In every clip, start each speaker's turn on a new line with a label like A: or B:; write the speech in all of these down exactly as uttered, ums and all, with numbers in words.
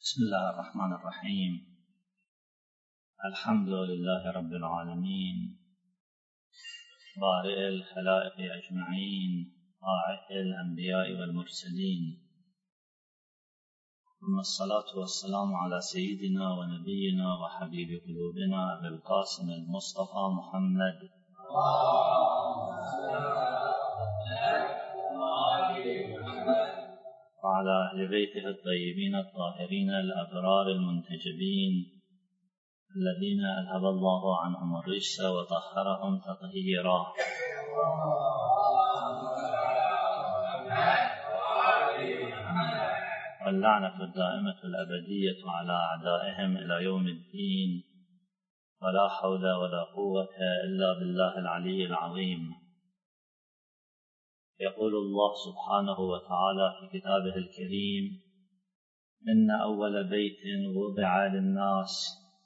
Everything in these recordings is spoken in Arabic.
A: بسم الله الرحمن الرحيم. الحمد لله رب العالمين بارئ الخلائق أجمعين طاعة الأنبياء والمرسلين، ثم الصلاة والسلام على سيدنا ونبينا وحبيب قلوبنا أبي القاسم المصطفى محمد وعلى أهل بيته الطيبين الطاهرين الأبرار المنتجبين الذين أذهب الله عنهم الرجس وطهرهم تطهيرا. واللعنة الدائمة الأبدية على أعدائهم إلى يوم الدين، ولا حول ولا قوة إلا بالله العلي العظيم. يقول الله سبحانه وتعالى في كتابه الكريم: إن أول بيت وضع للناس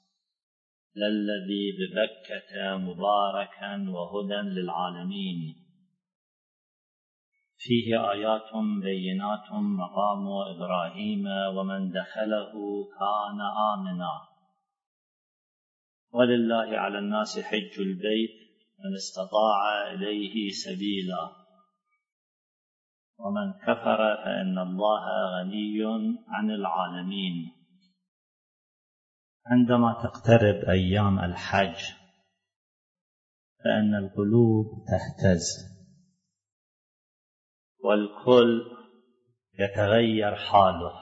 A: للذي ببكة مباركا وهدى للعالمين، فيه آيات بينات مقام إبراهيم ومن دخله كان آمنا، ولله على الناس حج البيت من استطاع إليه سبيلا، ومن كفر فإن الله غني عن العالمين. عندما تقترب أيام الحج فإن القلوب تهتز والكل يتغير حاله،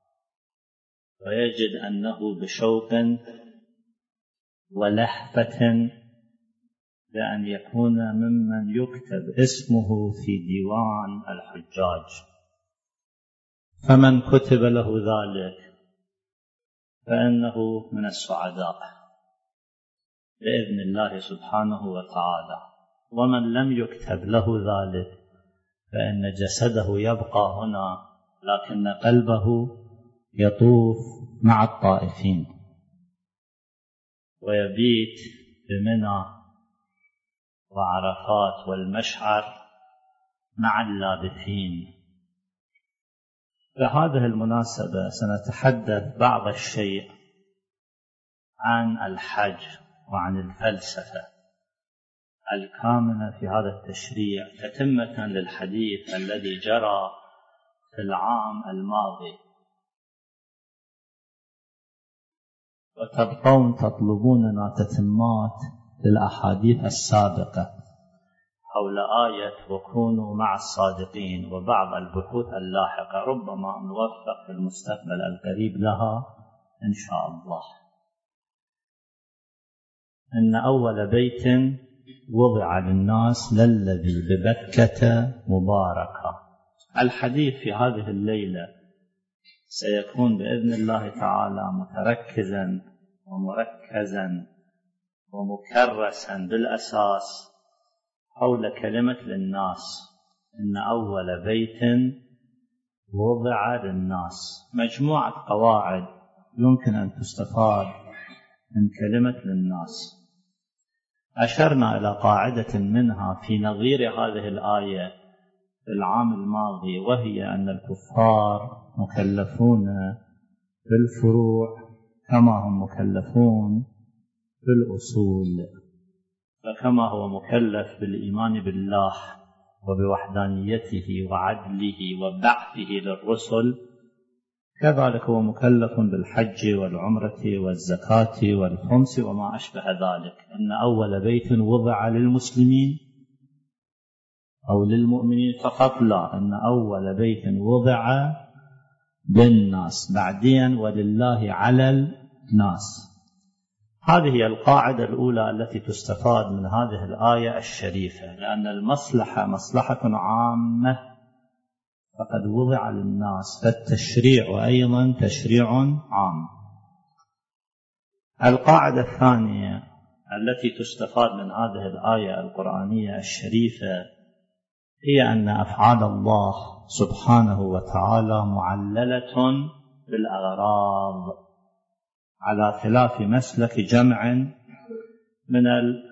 A: ويجد أنه بشوق ولهفة بأن يكون ممن يكتب اسمه في ديوان الحجاج. فمن كتب له ذلك فإنه من السعداء بإذن الله سبحانه وتعالى، ومن لم يكتب له ذلك فإن جسده يبقى هنا لكن قلبه يطوف مع الطائفين ويبيت بمنى وعرفات والمشعر مع اللابثين. بهذه المناسبة سنتحدث بعض الشيء عن الحج وعن الفلسفة الكامنة في هذا التشريع تتمة للحديث الذي جرى في العام الماضي، وتبقون تطلبوننا تتمات للأحاديث السابقة حول آية وكونوا مع الصادقين وبعض البحوث اللاحقة، ربما نوفق في المستقبل القريب لها إن شاء الله. إن أول بيت وضع للناس للذي ببكة مباركة. الحديث في هذه الليلة سيكون بإذن الله تعالى متركزا ومركزا ومكرسا بالأساس حول كلمة للناس. إن أول بيت وضع للناس، مجموعة قواعد يمكن أن تستفاد من كلمة للناس. أشرنا إلى قاعدة منها في نظير هذه الآية في العام الماضي، وهي أن الكفار مكلفون بالفروع كما هم مكلفون بالأصول، فكما هو مكلف بالإيمان بالله وبوحدانيته وعدله وبعثه للرسل، كذلك هو مكلف بالحج والعمرة والزكاة والخمس وما أشبه ذلك. إن أول بيت وضع للمسلمين أو للمؤمنين فقط، لا، إن أول بيت وضع للناس، بعدين ولله على الناس. هذه هي القاعدة الأولى التي تستفاد من هذه الآية الشريفة، لأن المصلحة مصلحة عامة فقد وضع للناس، فالتشريع أيضا تشريع عام. القاعدة الثانية التي تستفاد من هذه الآية القرآنية الشريفة هي أن أفعال الله سبحانه وتعالى معللة بالأغراض، على خلاف مسلك جمع من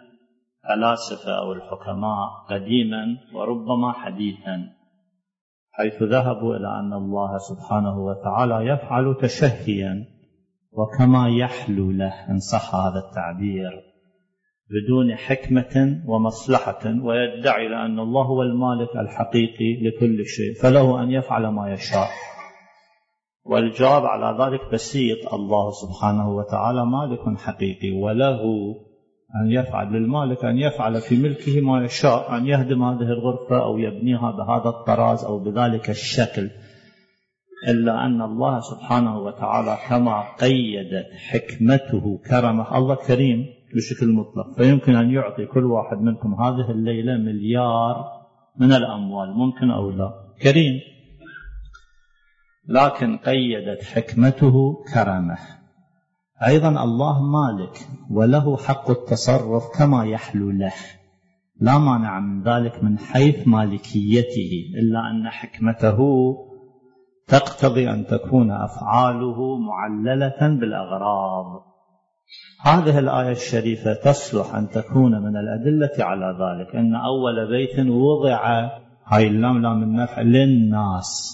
A: الفلاسفة أو الحكماء قديما وربما حديثا، حيث ذهبوا إلى أن الله سبحانه وتعالى يفعل تشهيا وكما يحلو له إن صح هذا التعبير بدون حكمة ومصلحة، ويدعي لأن الله هو المالك الحقيقي لكل شيء فله أن يفعل ما يشاء. والجواب على ذلك بسيط، الله سبحانه وتعالى مالك حقيقي وله أن يفعل للمالك أن يفعل في ملكه ما يشاء، أن يهدم هذه الغرفة أو يبنيها بهذا الطراز أو بذلك الشكل، إلا أن الله سبحانه وتعالى كما قيدت حكمته كرمه، الله كريم بشكل مطلق، فيمكن أن يعطي كل واحد منكم هذه الليلة مليار من الأموال، ممكن أو لا، كريم، لكن قيدت حكمته كرمه. أيضا الله مالك وله حق التصرف كما يحلو له، لا مانع من ذلك من حيث مالكيته، إلا أن حكمته تقتضي أن تكون أفعاله معللة بالأغراض. هذه الآية الشريفة تصلح أن تكون من الأدلة على ذلك، أن أول بيت وضع، هاي اللام لام النفع للناس،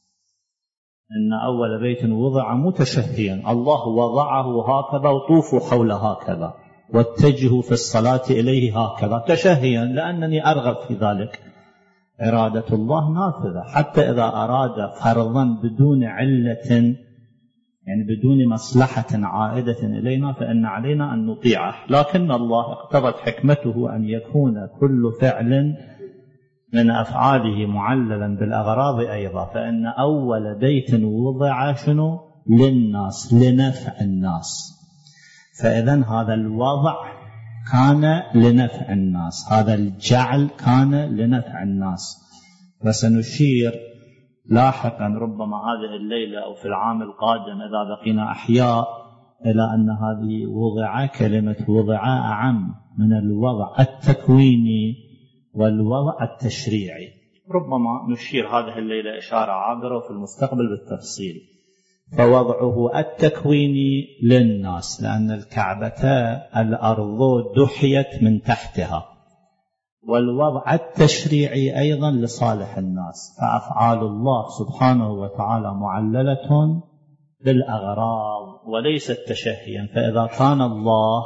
A: إن أول بيت وضع متشهيا، الله وضعه هكذا وطوفوا حول هكذا واتجهوا في الصلاة إليه هكذا تشهيا، لأنني أرغب في ذلك. إرادة الله نافذة، حتى إذا أراد فرضا بدون علة، يعني بدون مصلحة عائدة إلينا، فإن علينا أن نطيعه، لكن الله اقتضت حكمته أن يكون كل فعل من أفعاله معللا بالأغراض أيضا، فإن أول بيت وضع شنو؟ للناس، لنفع الناس، فإذن هذا الوضع كان لنفع الناس، هذا الجعل كان لنفع الناس. وسنشير لاحقا ربما هذه الليلة أو في العام القادم إذا بقينا أحياء إلى أن هذه وضع، كلمة وضع أعم من الوضع التكويني والوضع التشريعي. ربما نشير هذه الليلة إشارة عابرة في المستقبل بالتفصيل. فوضعه التكويني للناس، لأن الكعبة الأرض دحيت من تحتها، والوضع التشريعي أيضا لصالح الناس، فأفعال الله سبحانه وتعالى معللة بالأغراض وليست تشهيا. فإذا كان الله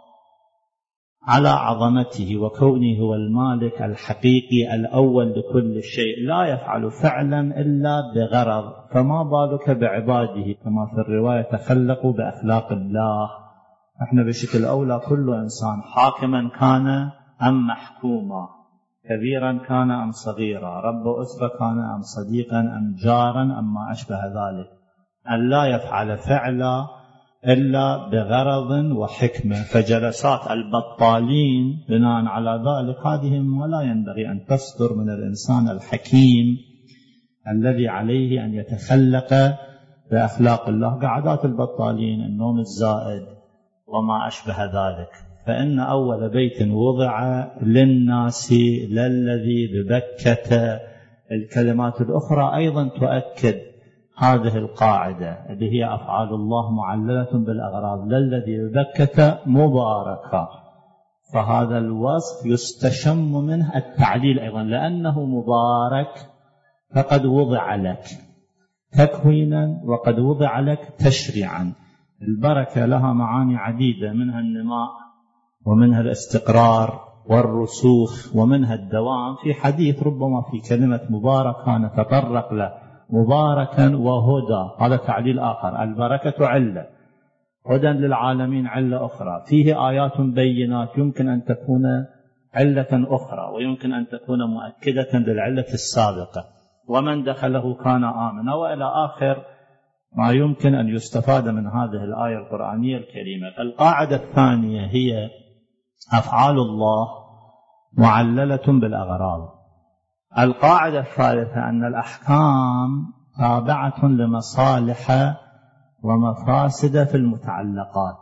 A: على عظمته وكونه هو المالك الحقيقي الأول لكل شيء لا يفعل فعلا إلا بغرض، فما بالك بعباده، كما في الرواية تخلقوا بأخلاق الله. احنا بشكل أولى كل إنسان حاكما كان أم محكوما، كبيرا كان أم صغيرا، رب أسرة كان أم صديقا أم جارا أم ما أشبه ذلك، أن لا يفعل فعلا إلا بغرض وحكمة. فجلسات البطالين بناء على ذلك هذه ولا ينبغي أن تصدر من الإنسان الحكيم الذي عليه أن يتخلق بأخلاق الله، قعدات البطالين، النوم الزائد وما أشبه ذلك. فإن أول بيت وضع للناس للذي ببكة. الكلمات الأخرى أيضا تؤكد هذه القاعدة اللي هي أفعال الله معللة بالأغراض، للذي ببكة مباركة، فهذا الوصف يستشم منه التعليل أيضا، لأنه مبارك فقد وضع لك تكوينا وقد وضع لك تشريعا. البركة لها معاني عديدة، منها النماء ومنها الاستقرار والرسوخ ومنها الدوام. في حديث ربما في كلمة مباركة نتطرق له، مباركا وهدى، هذا تعليل آخر. البركة علة، هدى للعالمين علة أخرى. فيه آيات بينات يمكن أن تكون علة أخرى، ويمكن أن تكون مؤكدة للعلة السابقة. ومن دخله كان آمنا، وإلى آخر ما يمكن أن يستفاد من هذه الآية القرآنية الكريمة. القاعدة الثانية هي أفعال الله معللة بالأغراض. القاعدة الثالثة أن الأحكام تابعة لمصالح ومفاسد في المتعلقات.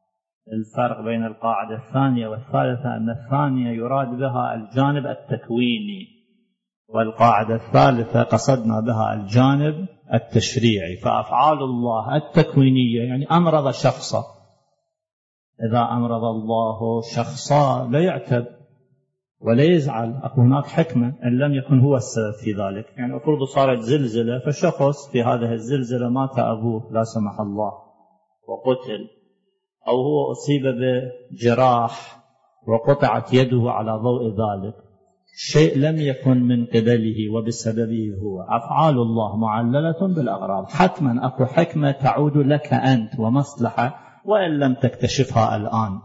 A: الفرق بين القاعدة الثانية والثالثة أن الثانية يراد بها الجانب التكويني، والقاعدة الثالثة قصدنا بها الجانب التشريعي. فأفعال الله التكوينية يعني أمرض شخصا، إذا أمرض الله شخصا لا يعتب، ولا يزعل، أكو هناك حكمة إن لم يكن هو السبب في ذلك. يعني أفرض صارت زلزلة فشخص في هذه الزلزلة مات أبوه لا سمح الله وقتل، أو هو أصيب بجراح وقطعت يده على ضوء ذلك، شيء لم يكن من قبله وبسببه هو. أفعال الله معللة بالأغراض، حتما أكو حكمة تعود لك أنت ومصلحة وإن لم تكتشفها الآن.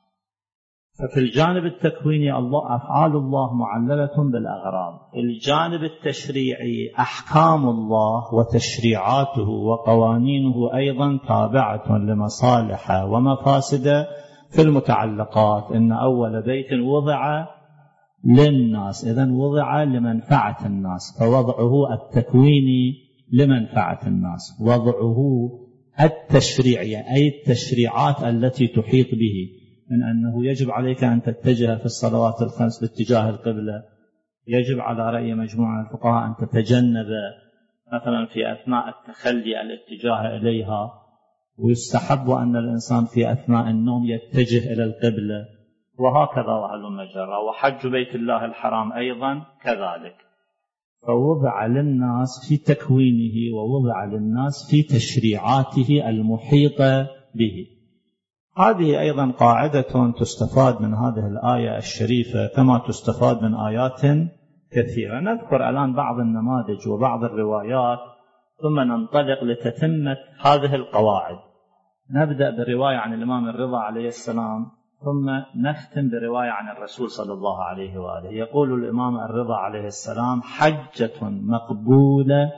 A: ففي الجانب التكويني الله أفعال الله معللة بالأغراض. الجانب التشريعي أحكام الله وتشريعاته وقوانينه أيضا تابعة لمصالح ومفاسد في المتعلقات. إن أول بيت وضع للناس، إذن وضع لمنفعة الناس، فوضعه التكويني لمنفعة الناس، وضعه التشريعي أي التشريعات التي تحيط به، من أنه يجب عليك أن تتجه في الصلوات الخمس باتجاه القبلة، يجب على رأي مجموعة من الفقهاء أن تتجنب مثلا في أثناء التخلي الاتجاه إليها، ويستحب أن الإنسان في أثناء النوم يتجه إلى القبلة، وهكذا وهلم جرا. وحج بيت الله الحرام أيضا كذلك. فوضع للناس في تكوينه ووضع للناس في تشريعاته المحيطة به. هذه أيضا قاعدة تستفاد من هذه الآية الشريفة كما تستفاد من آيات كثيرة. نذكر الآن بعض النماذج وبعض الروايات ثم ننطلق لتتمة هذه القواعد. نبدأ بالرواية عن الإمام الرضا عليه السلام، ثم نختم برواية عن الرسول صلى الله عليه وآله. يقول الإمام الرضا عليه السلام: حجة مقبولة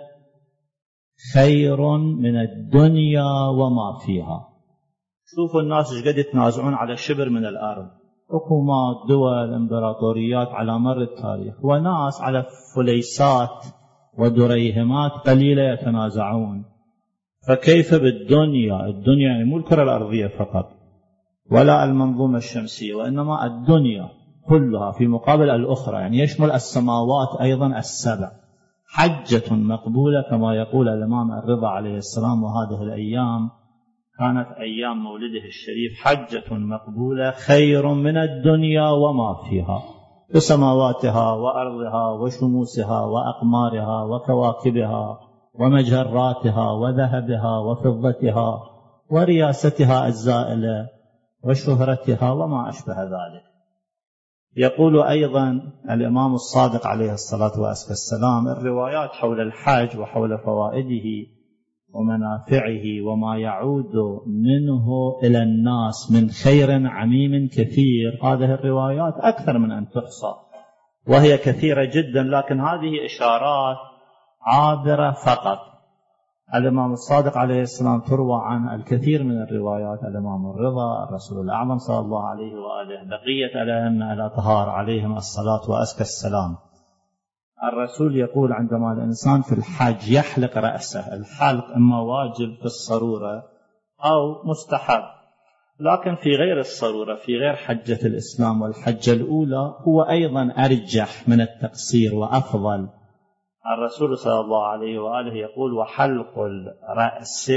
A: خير من الدنيا وما فيها. شوفوا الناس ايش قد يتنازعون على شبر من الأرض، حكومات، دول، امبراطوريات على مر التاريخ، وناس على فليسات ودريهمات قليلة يتنازعون. فكيف بالدنيا؟ الدنيا يعني مو الكرة الأرضية فقط ولا المنظومة الشمسية، وإنما الدنيا كلها في مقابل الأخرى، يعني يشمل السماوات أيضا السبع. حجة مقبولة كما يقول الإمام الرضا عليه السلام. وهذه الأيام كانت أيام مولده الشريف. حجة مقبولة خير من الدنيا وما فيها، بسماواتها وأرضها وشموسها وأقمارها وكواكبها ومجراتها وذهبها وفضتها ورياستها الزائلة وشهرتها وما أشبه ذلك. يقول أيضا الإمام الصادق عليه الصلاة والسلام: الروايات حول الحج وحول فوائده ومنافعه وما يعود منه إلى الناس من خير عميم كثير، هذه الروايات أكثر من أن تحصى وهي كثيرة جدا، لكن هذه إشارات عابرة فقط. الإمام الصادق عليه السلام تروى عن الكثير من الروايات. الإمام الرضا، الرسول الأعظم صلى الله عليه وآله، بقية الأئمة الأطهار عليهم الصلاة وأزكى السلام. الرسول يقول عندما الإنسان في الحج يحلق رأسه، الحلق إما واجب في الصرورة أو مستحب، لكن في غير الصرورة في غير حجة الإسلام والحجة الأولى هو أيضا أرجح من التقصير وأفضل. الرسول صلى الله عليه وآله يقول: وحلق الرأس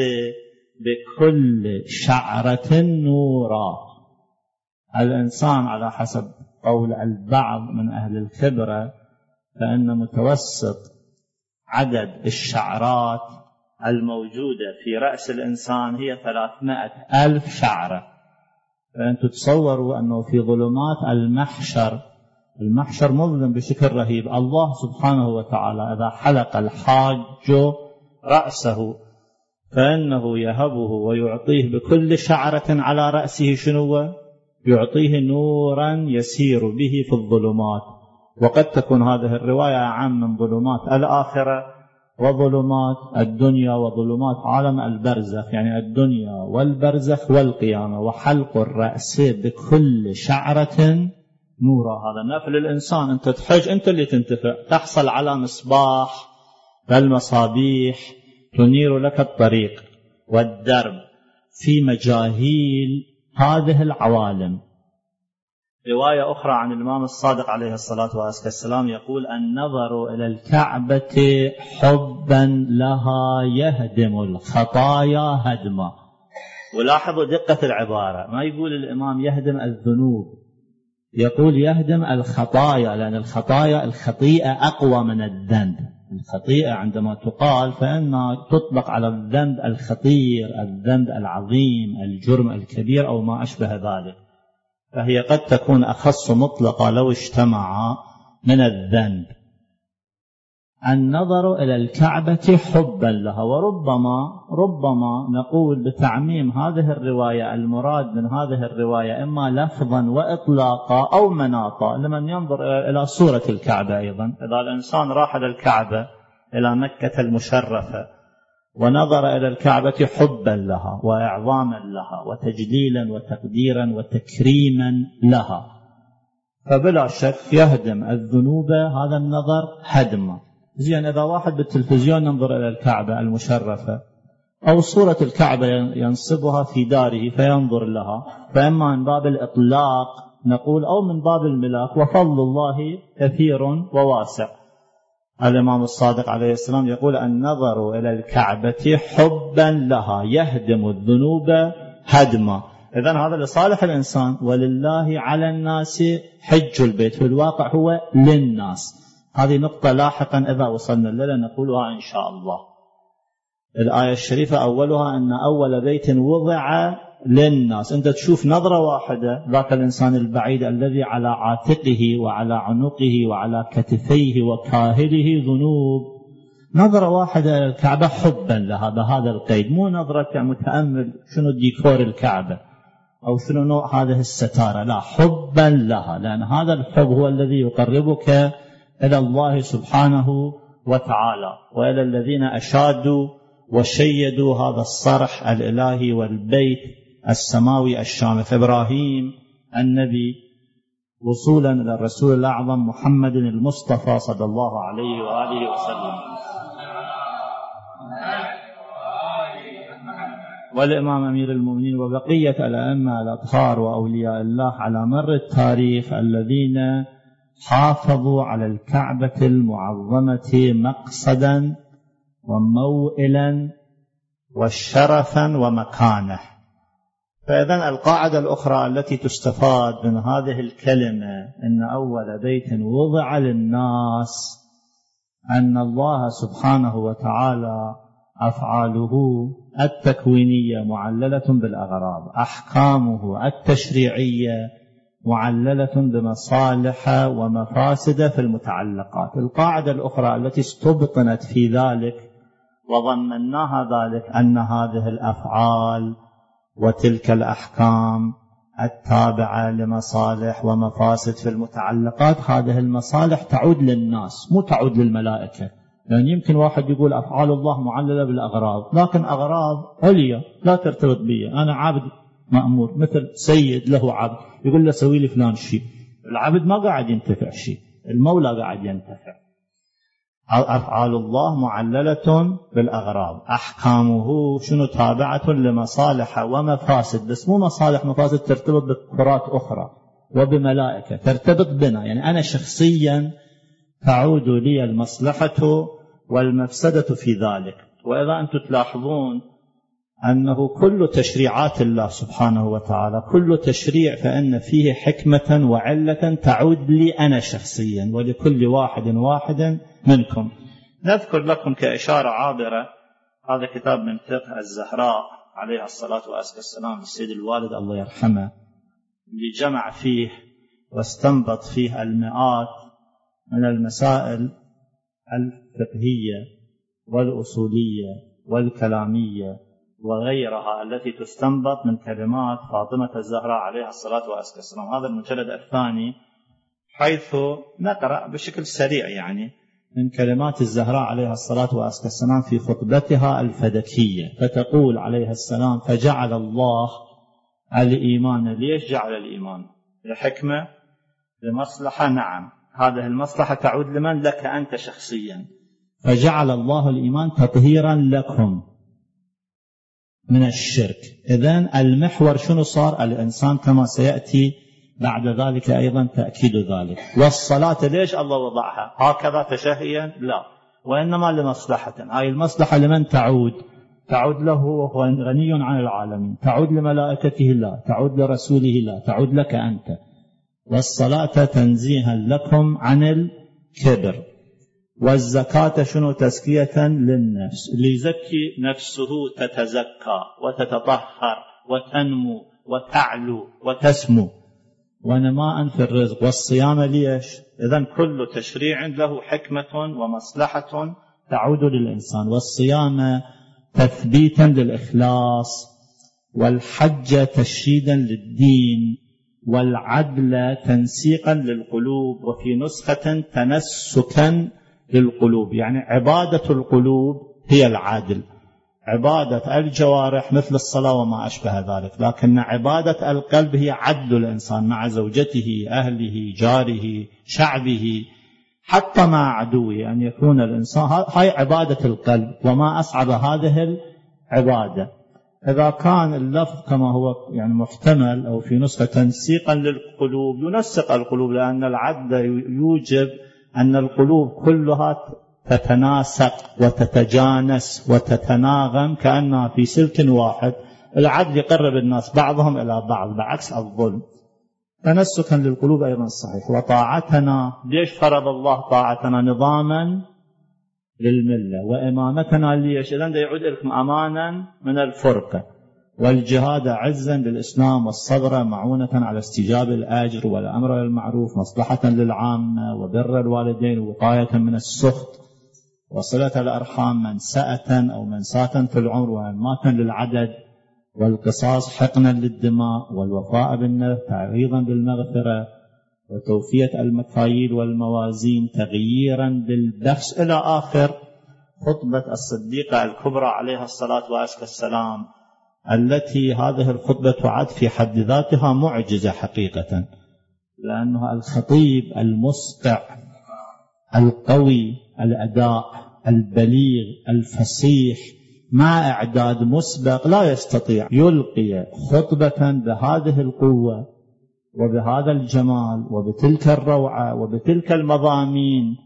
A: بكل شعرة نورا. الإنسان على حسب قول البعض من أهل الخبرة فإن متوسط عدد الشعرات الموجودة في رأس الإنسان هي ثلاثمائة ألف شعرة. فأنتم تصوروا أنه في ظلمات المحشر، المحشر مظلم بشكل رهيب، الله سبحانه وتعالى إذا حلق الحاج رأسه فإنه يهبه ويعطيه بكل شعرة على رأسه شنو؟ يعطيه نورا يسير به في الظلمات. وقد تكون هذه الرواية عام من ظلمات الآخرة وظلمات الدنيا وظلمات عالم البرزخ، يعني الدنيا والبرزخ والقيامة. وحلق الرأس بكل شعرة نورا، هذا نفل الإنسان. أنت تحج أنت اللي تنتفع، تحصل على مصباح والمصابيح تنير لك الطريق والدرب في مجاهيل هذه العوالم. رواية أخرى عن الإمام الصادق عليه الصلاة والسلام يقول: النظر إلى الكعبة حبا لها يهدم الخطايا هدما. ولاحظوا دقة العبارة، ما يقول الإمام يهدم الذنوب، يقول يهدم الخطايا، لأن الخطايا الخطيئة أقوى من الذنب. الخطيئة عندما تقال فإنها تطلق على الذنب الخطير، الذنب العظيم، الجرم الكبير أو ما أشبه ذلك، فهي قد تكون أخص مطلقة لو اجتمع من الذنب. النظر إلى الكعبة حبا لها، وربما ربما نقول بتعميم هذه الرواية المراد من هذه الرواية إما لفظا وإطلاقا أو مناطا لمن ينظر إلى صورة الكعبة. أيضا إذا الإنسان راح إلى الكعبة إلى مكة المشرفة ونظر إلى الكعبة حبا لها وإعظاما لها وتجليلا وتقديرا وتكريما لها، فبلا شك يهدم الذنوب هذا النظر هدما. زين، إذا واحد بالتلفزيون ينظر إلى الكعبة المشرفة أو صورة الكعبة ينصبها في داره فينظر لها، فإما من باب الإطلاق نقول أو من باب الملاك، وفضل الله كثير وواسع. الإمام الصادق عليه السلام يقول النظر إلى الكعبة حبا لها يهدم الذنوب هدما. إذن هذا لصالح الإنسان، ولله على الناس حج البيت، في الواقع هو للناس. هذه نقطة لاحقا إذا وصلنا لها نقولها إن شاء الله. الآية الشريفة أولها أن أول بيت وضع للناس. أنت تشوف نظرة واحدة ذاك الإنسان البعيد الذي على عاتقه وعلى عنقه وعلى كتفيه وكاهله ذنوب، نظرة واحدة إلى الكعبة حبا لها بهذا القيد، مو نظرة متأمل شنو ديكور الكعبة أو شنو نوع هذه الستارة، لا، حبا لها، لأن هذا الحب هو الذي يقربك إلى الله سبحانه وتعالى وإلى الذين أشادوا وشيدوا هذا الصرح الإلهي والبيت السماوي الشامخ، إبراهيم النبي وصولا إلى الرسول الأعظم محمد المصطفى صلى الله عليه وآله وسلم، والإمام أمير المؤمنين وبقية الأئمة الأطهار وأولياء الله على مر التاريخ الذين حافظوا على الكعبة المعظمة مقصدا وموئلا وشرفا ومكانه. فإذن القاعدة الأخرى التي تستفاد من هذه الكلمة إن أول بيت وضع للناس أن الله سبحانه وتعالى أفعاله التكوينية معللة بالأغراض، أحكامه التشريعية معللة بمصالح ومفاسد في المتعلقات. القاعدة الأخرى التي استبطنت في ذلك وضمناها ذلك أن هذه الأفعال وتلك الأحكام التابعة لمصالح ومفاسد في المتعلقات، هذه المصالح تعود للناس مو تعود للملائكة. يعني يمكن واحد يقول أفعال الله معللة بالأغراض، لكن أغراض عليا لا ترتبط بي، أنا عبد مأمور مثل سيد له عبد يقول له سوي لي فلان شيء، العبد ما قاعد ينتفع شيء، المولى قاعد ينتفع. أفعال الله معللة بالأغراض، أحكامه شنو تابعة لمصالح ومفاسد، بس مو مصالح مفاسد ترتبط بكرات أخرى وبملائكة، ترتبط بنا. يعني أنا شخصيا تعود لي المصلحة والمفسدة في ذلك. وإذا أنتم تلاحظون أنه كل تشريعات الله سبحانه وتعالى كل تشريع فإن فيه حكمة وعلة تعود لي أنا شخصيا ولكل واحد واحد منكم. نذكر لكم كإشارة عابرة هذا كتاب من فقه الزهراء عليها الصلاة والسلام السيد الوالد الله يرحمه، اللي جمع فيه واستنبط فيه المئات من المسائل الفقهية والأصولية والكلامية وغيرها التي تستنبط من كلمات فاطمة الزهراء عليها الصلاة والسلام. هذا المجلد الثاني حيث نقرأ بشكل سريع يعني من كلمات الزهراء عليها الصلاة والسلام في خطبتها الفدكية، فتقول عليها السلام: فجعل الله الإيمان. ليش جعل الإيمان؟ لحكمة، لمصلحة. نعم، هذه المصلحة تعود لمن؟ لك أنت شخصيا. فجعل الله الإيمان تطهيرا لكم من الشرك. إذن المحور شنو صار؟ الإنسان، كما سيأتي بعد ذلك أيضا تأكيد ذلك. والصلاة ليش الله وضعها هكذا تشهيا؟ لا، وإنما لمصلحة. هاي المصلحة لمن تعود؟ تعود له وهو غني عن العالمين، تعود لملائكته لا، تعود لرسوله لا، تعود لك أنت. والصلاة تنزيها لكم عن الكبر، والزكاة شنو؟ تزكية للنفس، اللي يزكي نفسه تتزكى وتتطهر وتنمو وتعلو وتسمو، ونماء في الرزق. والصيام ليش؟ إذن كل تشريع له حكمة ومصلحة تعود للإنسان. والصيام تثبيتا للإخلاص، والحج تشييدا للدين، والعدل تنسيقا للقلوب، وفي نسخة تنسكا للقلوب، يعني عبادة القلوب هي العدل، عبادة الجوارح مثل الصلاة وما أشبه ذلك، لكن عبادة القلب هي عدل الإنسان مع زوجته، أهله، جاره، شعبه، حتى مع عدوه، أن يكون الإنسان هاي عبادة القلب. وما أصعب هذه العبادة. إذا كان اللفظ كما هو يعني محتمل أو في نسخة تنسيقا للقلوب، ينسق القلوب، لأن العدل يوجب أن القلوب كلها تتناسق وتتجانس وتتناغم كأنها في سلك واحد. العدل يقرب الناس بعضهم إلى بعض بعكس الظلم. تنسكا للقلوب أيضا صحيح. وطاعتنا، ليش فرض الله طاعتنا؟ نظاما للملة. وإمامتنا ليش؟ إذن يعود لكم أمانا من الفرقة. والجهاد عزا للإسلام، والصبر معونة على استجاب الأجر، والأمر بالمعروف مصلحة للعامة، وبر الوالدين وقاية من السخط، وصلة الأرحام منسأة أو منساة في العمر وإنماتا للعدد، والقصاص حقنا للدماء، والوفاء بالنذر تعريضا بالمغفرة، وتوفية المكاييل والموازين تغييرا بالبخس، إلى آخر خطبة الصديقة الكبرى عليها الصلاة والسلام، التي هذه الخطبة تعد في حد ذاتها معجزة حقيقة، لأنها الخطيب المسطع القوي الأداء البليغ الفصيح مع إعداد مسبق لا يستطيع يلقي خطبة بهذه القوة وبهذا الجمال وبتلك الروعة وبتلك المضامين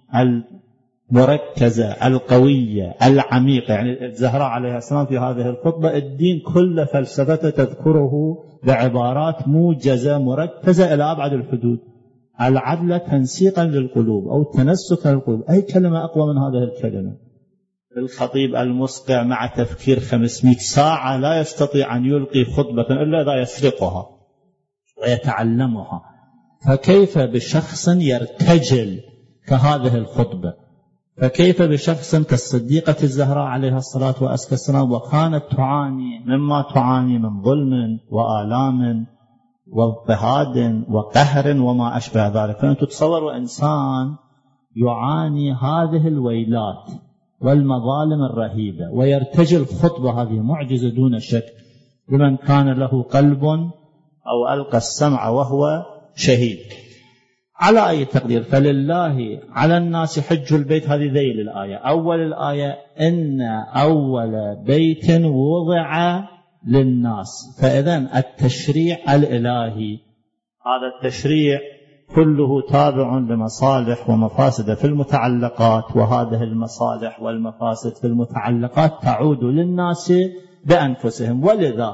A: المركزة القوية العميقة. يعني الزهراء عليها السلام في هذه الخطبة الدين كل فلسفته تذكره بعبارات موجزة مركزة إلى أبعد الحدود. العدل تنسيقا للقلوب أو تنسكا للقلوب، أي كلمة أقوى من هذه الكلمة. الخطيب المسقع مع تفكير خمسمائة ساعة لا يستطيع أن يلقي خطبة إلا إذا يسرقها ويتعلمها، فكيف بشخص يرتجل كهذه الخطبة؟ فكيف بشخص كالصديقة الزهراء عليها الصلاة والسلام، وكانت تعاني مما تعاني من ظلم وآلام واضطهاد وقهر وما أشبه ذلك. فأنت تتصور إنسان يعاني هذه الويلات والمظالم الرهيبة ويرتجل خطبة، هذه معجزة دون شك لمن كان له قلب أو ألقى السمع وهو شهيد. على أي تقدير، فلله على الناس حج البيت، هذه ذيل الآية. أول الآية إن أول بيت وضع للناس، فإذن التشريع الإلهي هذا التشريع كله تابع لمصالح ومفاسد في المتعلقات، وهذه المصالح والمفاسد في المتعلقات تعود للناس بأنفسهم. ولذا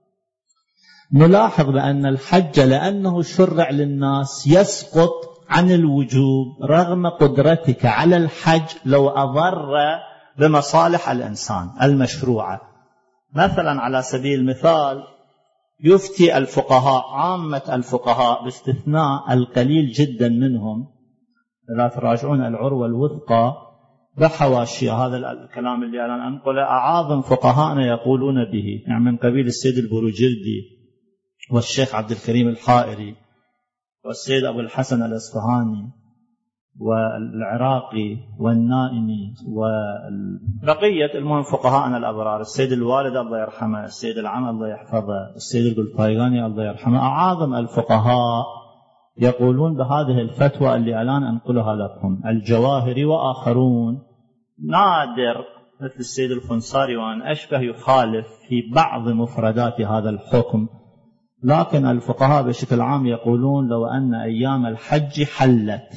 A: نلاحظ بأن الحج لأنه شرع للناس يسقط عن الوجوب رغم قدرتك على الحج لو أضر بمصالح الإنسان المشروعة. مثلا على سبيل المثال يفتي الفقهاء، عامة الفقهاء باستثناء القليل جدا منهم، لا تراجعون العروة الوثقى بحواشي هذا الكلام اللي أنا أنقله، أعاظم فقهاءنا يقولون به، يعني من قبيل السيد البروجردي والشيخ عبد الكريم الحائري والسيد أبو الحسن الأصفهاني والعراقي والنائمي وبقية المهم فقهاءنا الأبرار، السيد الوالد الله يرحمه، السيد العم الله يحفظه، السيد القلطايغاني الله يرحمه. أعاظم الفقهاء يقولون بهذه الفتوى اللي الآن أنقلها لكم. الجواهري وآخرون، نادر مثل السيد الخنصاري وأن أشبه يخالف في بعض مفردات هذا الحكم، لكن الفقهاء بشكل عام يقولون لو أن أيام الحج حلت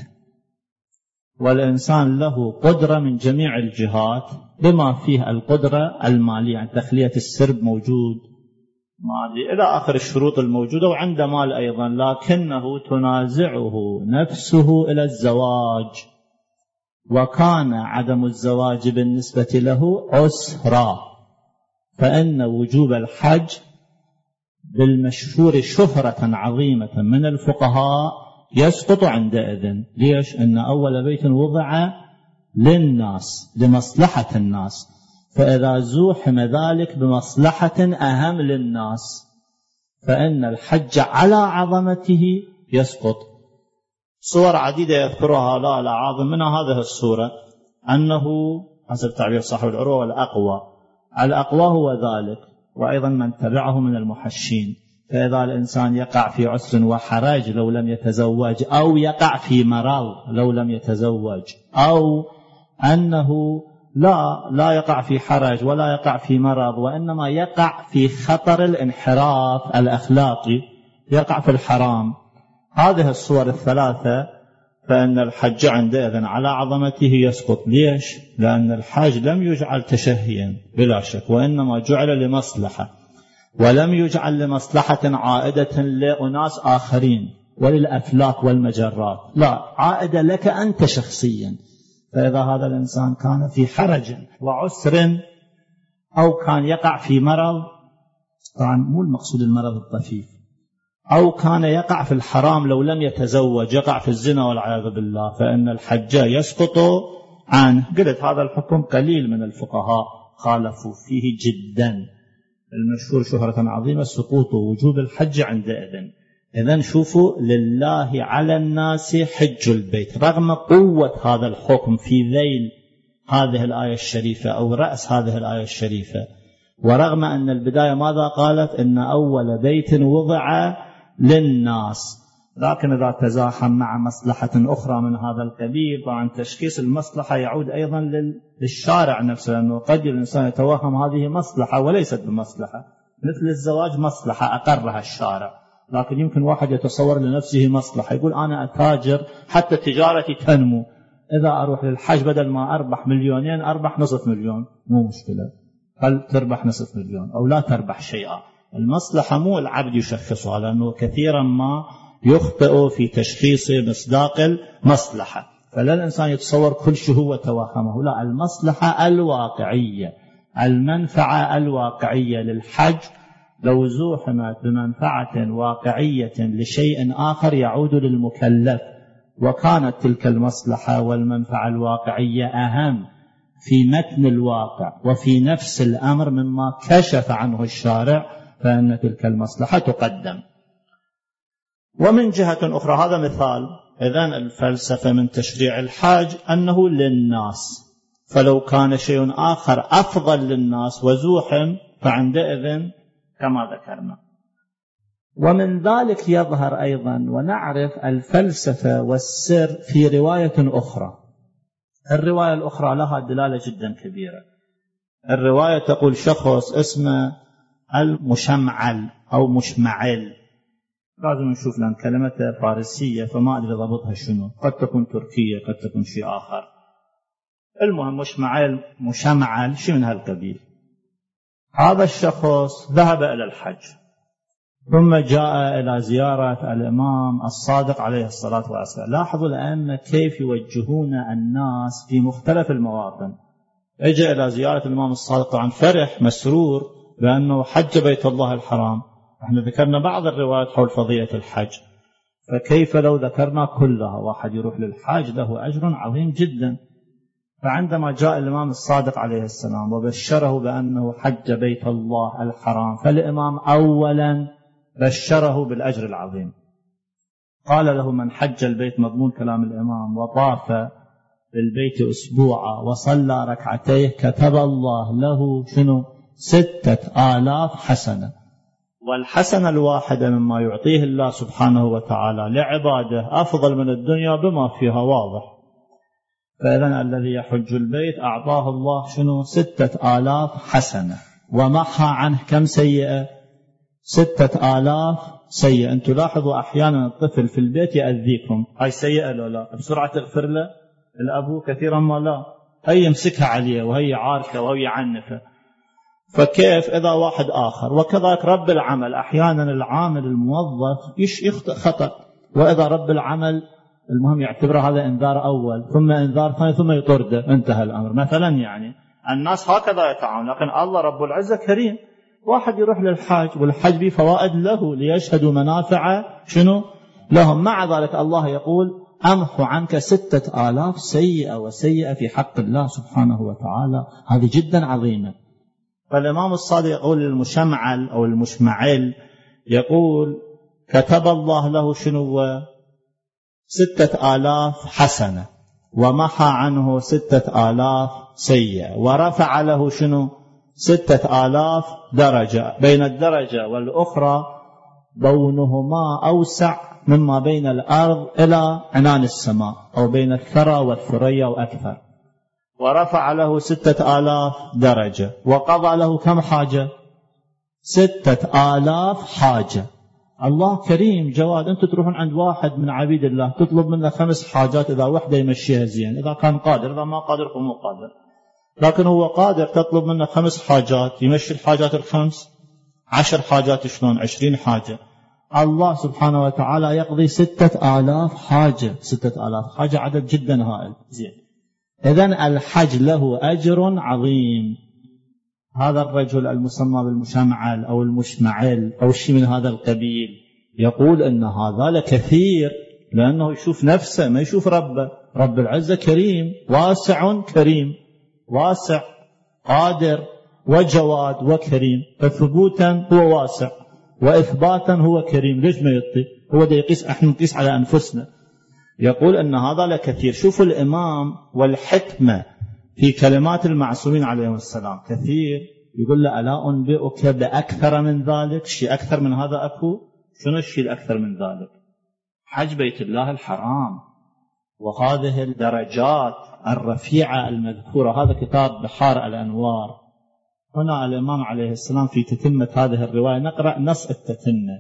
A: والإنسان له قدرة من جميع الجهات بما فيه القدرة المالية، يعني تخلية السرب موجود ما أدري إلى آخر الشروط الموجودة، وعند مال أيضا، لكنه تنازعه نفسه إلى الزواج، وكان عدم الزواج بالنسبة له عسرا، فإن وجوب الحج بالمشهور شهرة عظيمة من الفقهاء يسقط عندئذ. ليش؟ إن أول بيت وضع للناس لمصلحة الناس، فإذا زوحم ذلك بمصلحة أهم للناس فإن الحج على عظمته يسقط. صور عديدة يذكرها لا الأعاظم، منها هذه الصورة، أنه حسب تعبير صاحب العروة والأقوى، الأقوى هو ذلك، وأيضا من تبعه من المحشين. فإذا الإنسان يقع في عسر وحرج لو لم يتزوج، أو يقع في مرض لو لم يتزوج، أو أنه لا لا يقع في حرج ولا يقع في مرض، وإنما يقع في خطر الانحراف الأخلاقي، يقع في الحرام، هذه الصور الثلاثة، فإن الحج عندئذ على عظمته يسقط. ليش؟ لأن الحج لم يجعل تشهيا بلا شك، وإنما جعل لمصلحة، ولم يجعل لمصلحة عائدة لأناس آخرين وللأفلاك والمجرات، لا، عائدة لك أنت شخصيا. فإذا هذا الإنسان كان في حرج وعسر، أو كان يقع في مرض، طبعا مو المقصود المرض الطفيف، أو كان يقع في الحرام لو لم يتزوج، يقع في الزنا والعياذ بالله، فإن الحج يسقط عنه. قلت هذا الحكم قليل من الفقهاء خالفوا فيه جدا، المشهور شهرة عظيمة سقوط وجوب الحج عندئذ. إذن شوفوا، لله على الناس حج البيت، رغم قوة هذا الحكم في ذيل هذه الآية الشريفة أو رأس هذه الآية الشريفة، ورغم أن البداية ماذا قالت؟ إن أول بيت وضع للناس، لكن إذا تزاحم مع مصلحة أخرى من هذا القبيل، طبعا تشخيص المصلحة يعود أيضا للشارع نفسه، لأنه قد الإنسان يتوهم هذه مصلحة وليست بمصلحة، مثل الزواج مصلحة أقرها الشارع، لكن يمكن واحد يتصور لنفسه مصلحة، يقول أنا أتاجر حتى تجارتي تنمو، إذا أروح للحج بدل ما أربح مليونين أربح نصف مليون، مو مشكلة، هل تربح نصف مليون أو لا تربح شيئا، المصلحة مو العبد يشخصها، لأنه كثيرا ما يخطئ في تشخيص مصداق المصلحة، فلا الإنسان يتصور كل شيء هو توهمه، لا، المصلحة الواقعية، المنفعة الواقعية للحج لو زوحمت بمنفعة واقعية لشيء آخر يعود للمكلف، وكانت تلك المصلحة والمنفعة الواقعية أهم في متن الواقع وفي نفس الأمر مما كشف عنه الشارع، فإن تلك المصلحة تقدم. ومن جهة أخرى، هذا مثال، إذن الفلسفة من تشريع الحج أنه للناس، فلو كان شيء آخر أفضل للناس وزوحم فعندئذ كما ذكرنا. ومن ذلك يظهر أيضا ونعرف الفلسفة والسر في رواية أخرى، الرواية الأخرى لها دلالة جدا كبيرة. الرواية تقول شخص اسمه المشمعل أو مشمعل، لازم نشوف لأن كلمة فارسية فما أدري ضبطها شنو، قد تكون تركية قد تكون شيء آخر، المهم مشمعل مشمعل شيء من هالقبيل. هذا الشخص ذهب إلى الحج، ثم جاء إلى زيارة الإمام الصادق عليه الصلاة والسلام. لاحظوا الأئمة كيف يوجهون الناس في مختلف المواطن. اجى إلى زيارة الإمام الصادق، طبعا فرح مسرور بأنه حج بيت الله الحرام. احنا ذكرنا بعض الروايات حول فضيلة الحج، فكيف لو ذكرنا كلها؟ واحد يروح للحج له أجر عظيم جدا. فعندما جاء الإمام الصادق عليه السلام وبشره بأنه حج بيت الله الحرام، فالإمام أولا بشره بالأجر العظيم، قال له من حج البيت، مضمون كلام الإمام، وطاف بالبيت أسبوعا وصلى ركعتيه، كتب الله له شنو؟ ستة آلاف حسنة. والحسنة الواحدة مما يعطيه الله سبحانه وتعالى لعباده أفضل من الدنيا بما فيها، واضح. فإذن الذي يحج البيت أعطاه الله شنو؟ ستة آلاف حسنة، ومحى عنه كم سيئة؟ ستة آلاف سيئة. أنتم لاحظوا أحيانا الطفل في البيت يأذيكم، هاي سيئة لو لا بسرعة تغفر له؟ الأبو كثيرا ما لا، هي يمسكها عليه وهي عاركة وهي عنفة.
B: فكيف إذا واحد آخر؟ وكذلك رب العمل، أحيانا العامل الموظف يخطئ خطأ، وإذا رب العمل المهم يعتبر هذا إنذار أول ثم إنذار ثاني ثم يطرده، انتهى الأمر مثلا. يعني الناس هكذا يتعامل، لكن الله رب العزة كريم. واحد يروح للحج والحج به فوائد له ليشهدوا منافع شنو لهم، مع ذلك الله يقول أمحو عنك ستة آلاف سيئة وسيئة في حق الله سبحانه وتعالى. هذه جدا عظيمة. فالإمام الصادق يقول للمشمعل أو المشمعل، يقول كتب الله له شنو ستة آلاف حسنة ومحى عنه ستة آلاف سيئة، ورفع له شنو ستة آلاف درجة، بين الدرجة والأخرى بونهما أوسع مما بين الأرض إلى عنان السماء، أو بين الثرى والثريا وأكثر. ورفع له ستة آلاف درجة، وقضى له كم حاجة؟ ستة آلاف حاجة. الله كريم جواد. أنت تروحون عند واحد من عبيد الله تطلب منه خمس حاجات، إذا وحدة يمشيها زين، إذا كان قادر، إذا ما قادر فمو قادر، لكن هو قادر. تطلب منه خمس حاجات يمشي الحاجات الخمس. عشر حاجات شلون؟ عشرين حاجة. الله سبحانه وتعالى يقضي ستة آلاف حاجة. ستة آلاف حاجة عدد جدا هائل. زين، إذن الحج له أجر عظيم. هذا الرجل المسمى بالمشمعل أو المشمعل أو شيء من هذا القبيل يقول أن هذا لكثير، لأنه يشوف نفسه ما يشوف ربه. رب العزة كريم، واسع كريم، واسع قادر وجواد وكريم. فثبوتا هو واسع وإثباتا هو كريم. ليش ما يطي؟ هو ده يقيس، احنا نقيس على أنفسنا. يقول أن هذا لكثير. شوفوا الإمام والحكمة في كلمات المعصومين عليهم السلام. كثير يقول له ألا أنبئك بأكثر من ذلك؟ شيء أكثر من هذا أكو؟ شنو الشيء الأكثر من ذلك؟ حج بيت الله الحرام، وهذه الدرجات الرفيعة المذكورة. هذا كتاب بحار الأنوار. هنا الإمام عليه السلام في تتمة هذه الرواية، نقرأ نص التتمة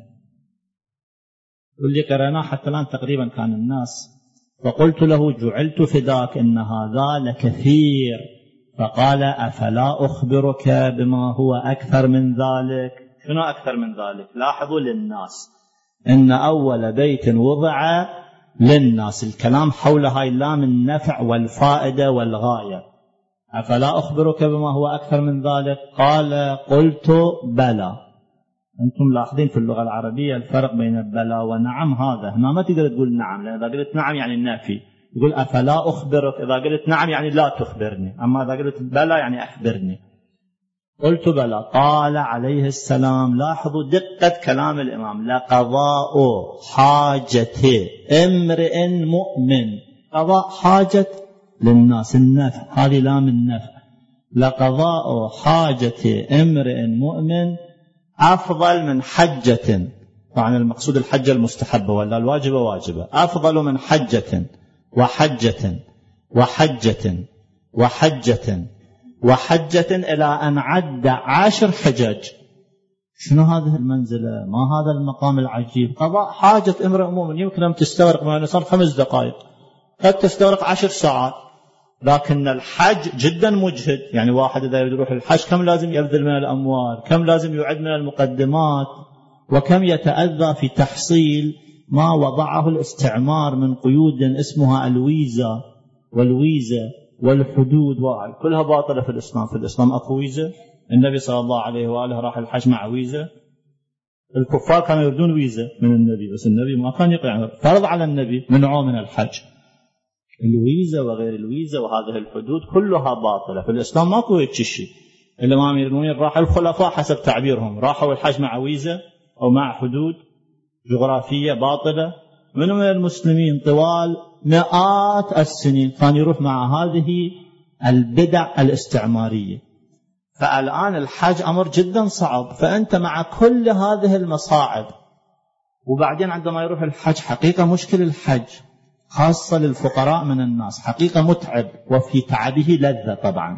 B: واللي قرأناه حتى الآن تقريبا كان الناس. فقلت له جعلت فداك إن هذا لكثير، فقال أفلا أخبرك بما هو أكثر من ذلك؟ شنو أكثر من ذلك؟ لاحظوا للناس، إن أول بيت وضع للناس. الكلام حول هاي اللام النفع والفائدة والغاية. أفلا أخبرك بما هو أكثر من ذلك؟ قال قلت بلى. أنتم لاحظين في اللغة العربية الفرق بين بلى ونعم. هذا هنا ما تقدر تقول نعم، لأن إذا قلت نعم يعني النافي. يقول أفلا أخبرك، إذا قلت نعم يعني لا تخبرني، أما إذا قلت بلى يعني أخبرني. قلت بلى. قال عليه السلام، لاحظوا دقة كلام الإمام، لقضاء حاجة امرئ مؤمن. قضاء حاجة للناس، النفع، هذه لام النفع. لقضاء حاجة امرئ مؤمن أفضل من حجة. طبعا المقصود الحجة المستحبة ولا الواجبة واجبة. أفضل من حجة وحجة وحجة وحجة وحجة إلى أن عد عشر حجج. شنو هذه المنزلة؟ ما هذا المقام العجيب؟ قضاء حاجة امرئ مؤمن يمكن أن تستغرق ما صار خمس دقائق، قد تستغرق عشر ساعات، لكن الحج جدا مجهد. يعني واحد إذا يروح الحج كم لازم يبذل من الأموال، كم لازم يعد من المقدمات، وكم يتأذى في تحصيل ما وضعه الاستعمار من قيود اسمها الويزا والويزا والحدود، وهي كلها باطلة في الإسلام. في الإسلام أكو ويزا؟ النبي صلى الله عليه وآله راح الحج مع ويزا؟ الكفار كانوا يردون ويزا من النبي، بس النبي ما كان يقع، فرض على النبي منعه من الحج. الويزا وغير الويزا وهذه الحدود كلها باطلة في الإسلام، ماكو هيك شيء. الإمام المؤمنين راح الخلفاء حسب تعبيرهم راحوا الحج مع ويزا أو مع حدود جغرافية باطلة. من من المسلمين طوال مئات السنين كان يروح مع هذه البدع الاستعمارية. فالآن الحج أمر جدا صعب، فأنت مع كل هذه المصاعب، وبعدين عندما يروح الحج حقيقة مشكل الحج خاصة للفقراء من الناس، حقيقة متعب، وفي تعبه لذة طبعا.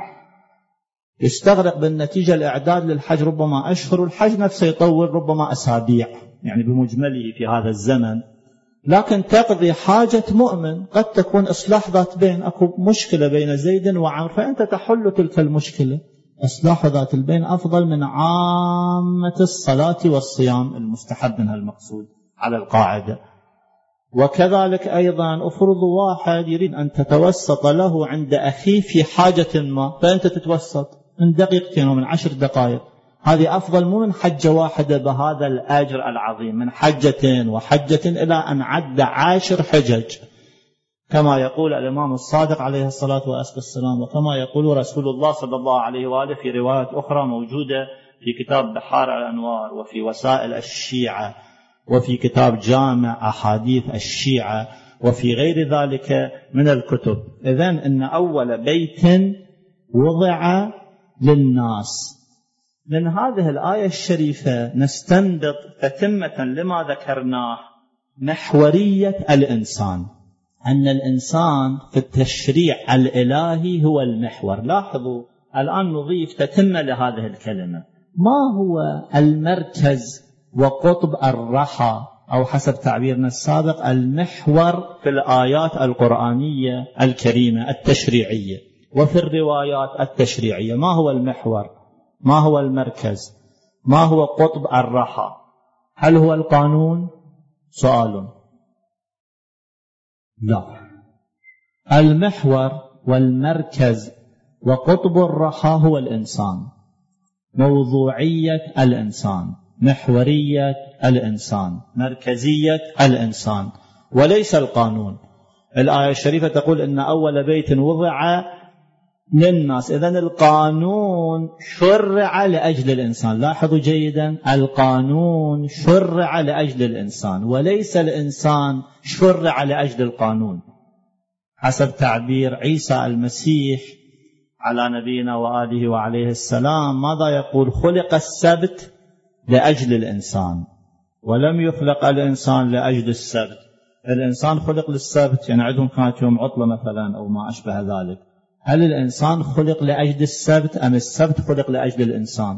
B: يستغرق بالنتيجة الإعداد للحج ربما أشهر، والحج نفسه يطول ربما أسابيع يعني بمجمله في هذا الزمن. لكن تقضي حاجة مؤمن، قد تكون إصلاح ذات بين، أكو مشكلة بين زيد وعمر، فأنت تحل تلك المشكلة. إصلاح ذات البين أفضل من عامة الصلاة والصيام المستحب منها المقصود على القاعدة. وكذلك أيضا أفرض واحد يريد أن تتوسط له عند أخيه في حاجة ما، فأنت تتوسط من دقيقتين ومن عشر دقائق، هذه أفضل مو من حجة واحدة بهذا الأجر العظيم، من حجتين وحجة إلى أن عد عشر حجج، كما يقول الإمام الصادق عليه الصلاة والسلام، وكما يقول رسول الله صلى الله عليه وآله في روايات أخرى موجودة في كتاب بحار الأنوار وفي وسائل الشيعة وفي كتاب جامع أحاديث الشيعة وفي غير ذلك من الكتب. إذن إن أول بيت وضع للناس. من هذه الآية الشريفة نستنبط تتمة لما ذكرناه محورية الإنسان، أن الإنسان في التشريع الإلهي هو المحور. لاحظوا الآن نضيف تتمة لهذه الكلمة، ما هو المركز وقطب الرحى أو حسب تعبيرنا السابق المحور في الآيات القرآنية الكريمة التشريعية وفي الروايات التشريعية؟ ما هو المحور؟ ما هو المركز؟ ما هو قطب الرحى؟ هل هو القانون؟ سؤال. لا، المحور والمركز وقطب الرحى هو الإنسان، موضوعية الإنسان، محورية الإنسان، مركزية الإنسان، وليس القانون. الآية الشريفة تقول إن أول بيت وضع للناس، إذن القانون شرع لأجل الإنسان. لاحظوا جيدا، القانون شرع لأجل الإنسان وليس الإنسان شرع لأجل القانون. حسب تعبير عيسى المسيح على نبينا وآله وعليه السلام ماذا يقول؟ خلق السبت لأجل الإنسان ولم يخلق الإنسان لأجل السبت. الإنسان خلق للسبت، يعني عندهم كانت يوم عطلة مثلا أو ما أشبه ذلك. هل الإنسان خلق لأجل السبت أم السبت خلق لأجل الإنسان؟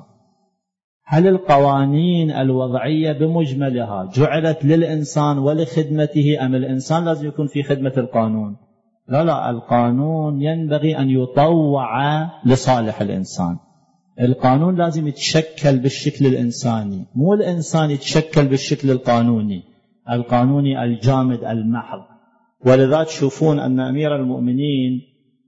B: هل القوانين الوضعية بمجملها جعلت للإنسان ولخدمته أم الإنسان لازم يكون في خدمة القانون؟ لا لا، القانون ينبغي أن يطوع لصالح الإنسان. القانون لازم يتشكل بالشكل الإنساني، مو الإنسان يتشكل بالشكل القانوني القانوني الجامد المحض. ولذا تشوفون أن أمير المؤمنين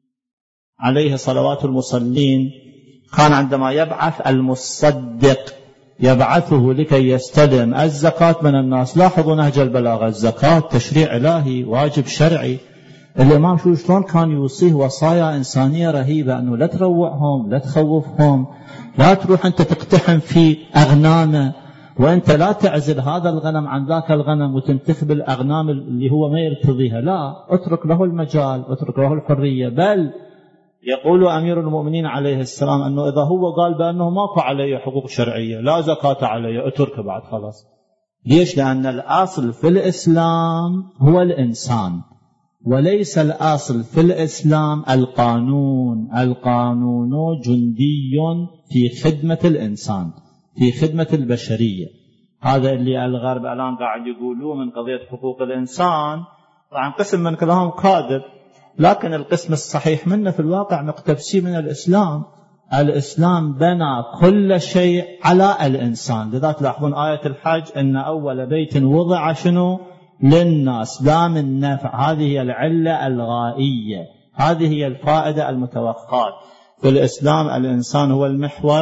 B: عليه صلوات المصلين كان عندما يبعث المصدق يبعثه لكي يستلم الزكاة من الناس. لاحظوا نهج البلاغة، الزكاة تشريع إلهي واجب شرعي. الإمام شو شلون كان يوصيه وصايا إنسانية رهيبة، أنه لا تروعهم، لا تخوفهم، لا تروح أنت تقتحم في أغنامه، وأنت لا تعزل هذا الغنم عن ذاك الغنم وتنتخب الأغنام اللي هو ما يرتضيها، لا، اترك له المجال، اترك له الحرية. بل يقول أمير المؤمنين عليه السلام أنه إذا هو قال بأنه ماكو عليه حقوق شرعية لا زكاة عليه، اترك بعد خلاص. ليش؟ لأن الأصل في الإسلام هو الإنسان وليس الأصل في الإسلام القانون. القانون جندي في خدمة الإنسان، في خدمة البشرية. هذا اللي الغرب الآن قاعد يقولوه من قضية حقوق الإنسان، طبعا قسم من كلامهم كاذب، لكن القسم الصحيح منه في الواقع مقتبسي من الإسلام. الإسلام بنى كل شيء على الإنسان. لذا تلاحظون آية الحج أن أول بيت وضع شنو؟ للناس، لا من نفع. هذه هي العلة الغائية، هذه هي الفائدة المتوقعة. في الإسلام الإنسان هو المحور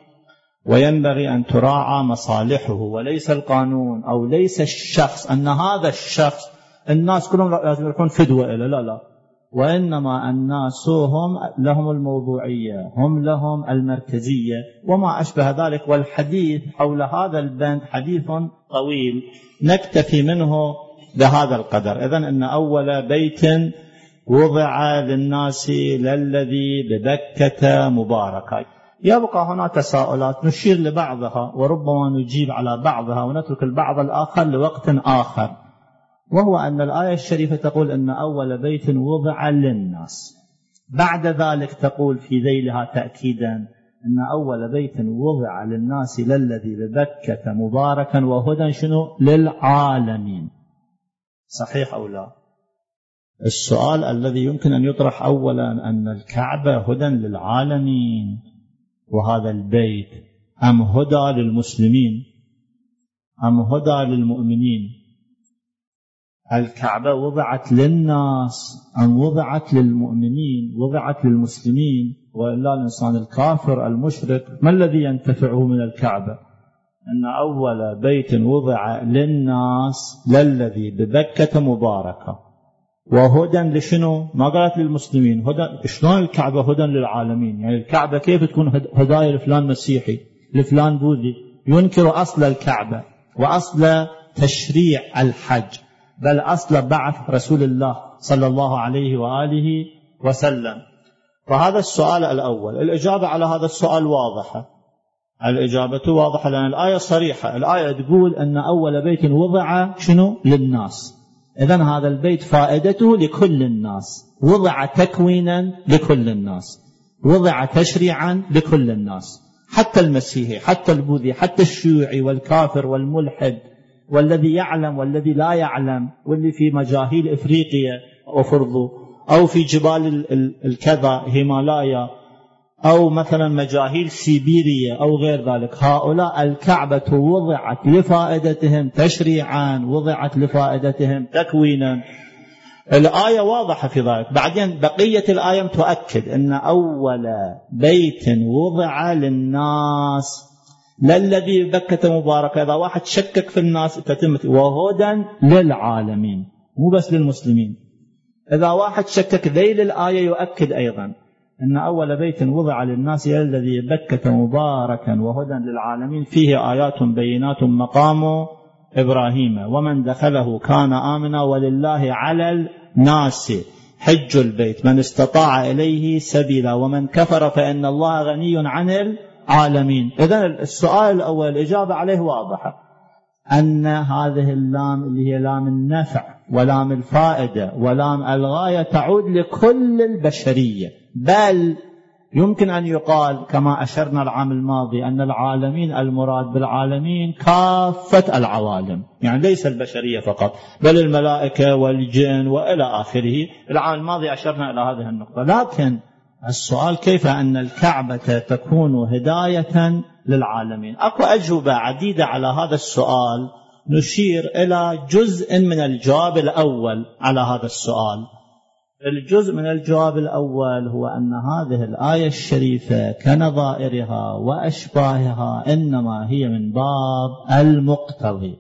B: وينبغي أن تراعى مصالحه وليس القانون أو ليس الشخص، أن هذا الشخص الناس كلهم لازم يكون فدوة إليه، لا لا، وإنما الناس هم لهم الموضوعية، هم لهم المركزية وما أشبه ذلك. والحديث حول هذا البند حديث طويل، نكتفي منه بهذا القدر. إذن أن أول بيت وضع للناس للذي ببكة مباركة. يبقى هنا تساؤلات نشير لبعضها وربما نجيب على بعضها ونترك البعض الآخر لوقت آخر، وهو أن الآية الشريفة تقول أن أول بيت وضع للناس، بعد ذلك تقول في ذيلها تأكيدا أن أول بيت وضع للناس للذي ببكة مباركا وهدى شنو؟ للعالمين. صحيح أو لا؟ السؤال الذي يمكن أن يطرح أولا أن الكعبة هدى للعالمين، وهذا البيت أم هدى للمسلمين أم هدى للمؤمنين؟ الكعبة وضعت للناس أم وضعت للمؤمنين؟ وضعت للمسلمين، وإلا الإنسان الكافر المشرك ما الذي ينتفعه من الكعبة؟ أن أول بيت وضع للناس للذي ببكة مباركة وهدى لشنو؟ ما قالت للمسلمين هدى. شلون الكعبة هدى للعالمين؟ يعني الكعبة كيف تكون هداية لفلان مسيحي لفلان بوذي؟ ينكر أصل الكعبة وأصل تشريع الحج، بل أصل بعث رسول الله صلى الله عليه وآله وسلم. فهذا السؤال الأول. الإجابة على هذا السؤال واضحة، الإجابة واضحة لأن الآية صريحة. الآية تقول أن أول بيت وضع شنو؟ للناس. إذن هذا البيت فائدته لكل الناس، وضع تكوينا لكل الناس، وضع تشريعا لكل الناس، حتى المسيحي، حتى البوذي، حتى الشيوعي والكافر والملحد والذي يعلم والذي لا يعلم، واللي في مجاهيل إفريقيا وفرضه، أو في جبال الكذا هيمالايا، أو مثلا مجاهيل سيبيريا أو غير ذلك. هؤلاء الكعبة وضعت لفائدتهم تشريعا، وضعت لفائدتهم تكوينا. الآية واضحة في ذلك. بعدين بقية الآية تؤكد أن أول بيت وضع للناس للذي ببكة مباركة. إذا واحد شكك في الناس تتمت وهدى للعالمين، مو بس للمسلمين. إذا واحد شكك ذيل الآية يؤكد أيضا أن أول بيت وضع للناس الذي بكة مباركا وهدى للعالمين فيه آيات بينات مقام إبراهيم ومن دخله كان آمنا ولله على الناس حج البيت من استطاع إليه سبيلا ومن كفر فإن الله غني عن العالمين. إذن السؤال الأول الإجابة عليه واضحة، أن هذه اللام اللي هي لام النفع ولام الفائدة ولام الغاية تعود لكل البشرية، بل يمكن أن يقال كما أشرنا العام الماضي أن العالمين المراد بالعالمين كافة العوالم، يعني ليس البشرية فقط بل الملائكة والجن وإلى آخره. العام الماضي أشرنا إلى هذه النقطة. لكن السؤال كيف أن الكعبة تكون هداية للعالمين؟ أكو أجوبة عديدة على هذا السؤال، نشير إلى جزء من الجواب الأول على هذا السؤال. الجزء من الجواب الأول هو أن هذه الآية الشريفة كنظائرها وأشباهها إنما هي من باب المقتضي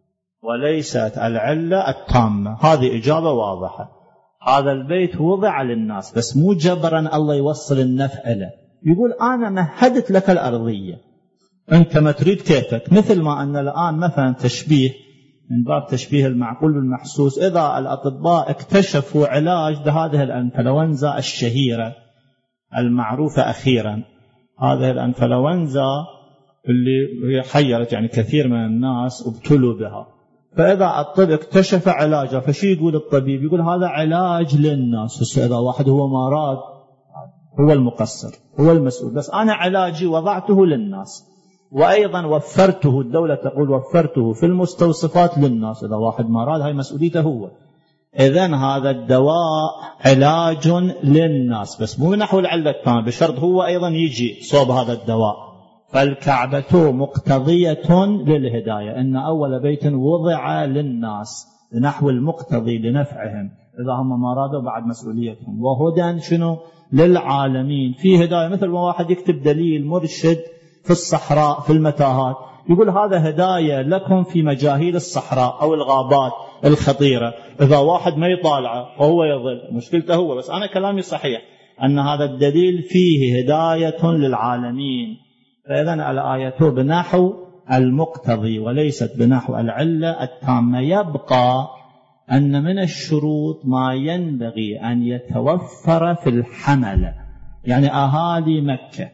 B: وليست العلة التامة. هذه إجابة واضحة. هذا البيت وضع للناس بس مو جبرا الله يوصل النفع له. يقول أنا مهدت لك الأرضية، أنت ما تريد كيفك. مثل ما أن الآن مثلا تشبيه من باب تشبيه المعقول بالمحسوس، إذا الأطباء اكتشفوا علاج لهذه الأنفلونزا الشهيرة المعروفة أخيرا، هذه الأنفلونزا اللي هي حيرت يعني كثير من الناس ابتلوا بها، فإذا الطب اكتشف علاجها فشي يقول الطبيب؟ يقول هذا علاج للناس. إذا واحد هو ما راد هو المقصر هو المسؤول، بس أنا علاجي وضعته للناس، وأيضا وفرته، الدولة تقول وفرته في المستوصفات للناس. إذا واحد ما راد هاي مسؤوليته هو. إذن هذا الدواء علاج للناس بس مو من نحو العلة التامة، بشرط هو أيضا يجي صوب هذا الدواء. فالكعبة مقتضية للهداية، إن أول بيت وضع للناس نحو المقتضي لنفعهم، إذا هم ما رادوا بعد مسؤوليتهم. وهدى شنو؟ للعالمين، في هداية. مثل ما واحد يكتب دليل مرشد في الصحراء في المتاهات، يقول هذا هداية لكم في مجاهيل الصحراء أو الغابات الخطيرة. إذا واحد ما يطالعه وهو يضل مشكلته هو، بس أنا كلامي صحيح أن هذا الدليل فيه هداية للعالمين. فإذن الآية بنحو المقتضي وليست بنحو العلة التامة. يبقى أن من الشروط ما ينبغي أن يتوفر في الحملة، يعني أهالي مكة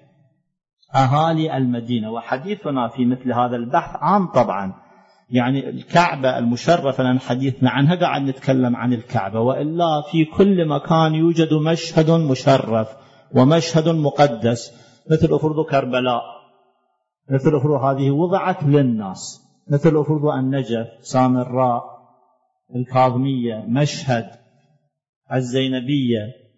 B: أهالي المدينة. وحديثنا في مثل هذا البحث عام طبعا، يعني الكعبة المشرفة لأن حديثنا عنها قاعد نتكلم عن الكعبة، وإلا في كل مكان يوجد مشهد مشرف ومشهد مقدس، مثل أفرض كربلاء، مثل أفرض هذه وضعت للناس، مثل أفرض النجف، سامراء، الكاظمية، مشهد، الزينبية،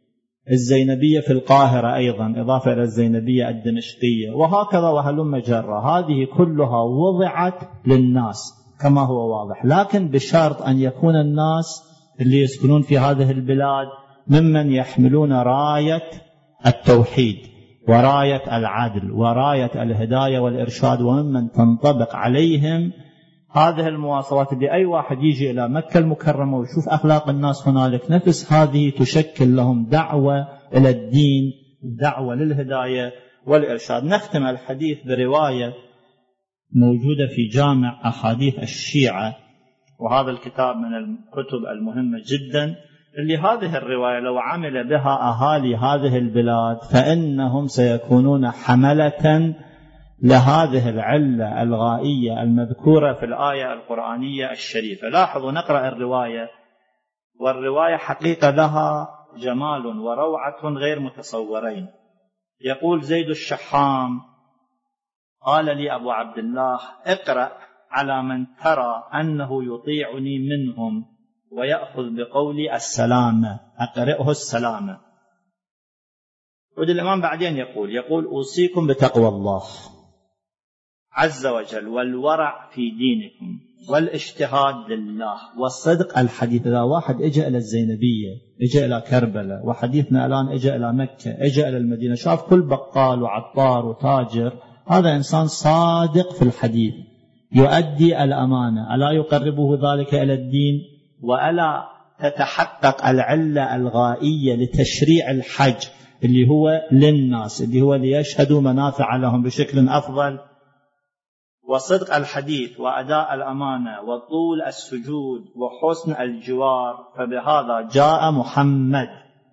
B: الزينبية في القاهرة أيضا إضافة إلى الزينبية الدمشقية، وهكذا وهلم جرة. هذه كلها وضعت للناس كما هو واضح، لكن بشرط أن يكون الناس اللي يسكنون في هذه البلاد ممن يحملون راية التوحيد وراية العدل وراية الهداية والإرشاد، وممن تنطبق عليهم هذه المواصفات. اللي أي واحد يجي إلى مكة المكرمة ويشوف أخلاق الناس هنالك، نفس هذه تشكل لهم دعوة إلى الدين، دعوة للهداية والإرشاد. نختم الحديث برواية موجودة في جامع أحاديث الشيعة، وهذا الكتاب من الكتب المهمة جدا، اللي هذه الرواية لو عمل بها أهالي هذه البلاد فإنهم سيكونون حملة لهذه العلة الغائية المذكورة في الآية القرآنية الشريفة. لاحظوا نقرأ الرواية، والرواية حقيقة لها جمال وروعة غير متصورين. يقول زيد الشحام: قال لي أبو عبد الله: اقرأ على من ترى أنه يطيعني منهم ويأخذ بقولي السلامة، أقرأه السلامة. ودي الإمام بعدين يقول يقول أوصيكم بتقوى الله عز وجل والورع في دينكم والاجتهاد لله والصدق الحديث. إذا واحد إجا إلى الزينبية، إجا إلى كربلاء، وحديثنا الآن إجا إلى مكة، إجا إلى المدينة، شاف كل بقال وعطار وتاجر، هذا إنسان صادق في الحديث يؤدي الأمانة، ألا يقربه ذلك إلى الدين؟ وألا تتحقق العلة الغائية لتشريع الحج اللي هو للناس، اللي هو ليشهدوا منافع لهم بشكل أفضل؟ وصدق الحديث وأداء الأمانة وطول السجود وحسن الجوار، فبهذا جاء محمد.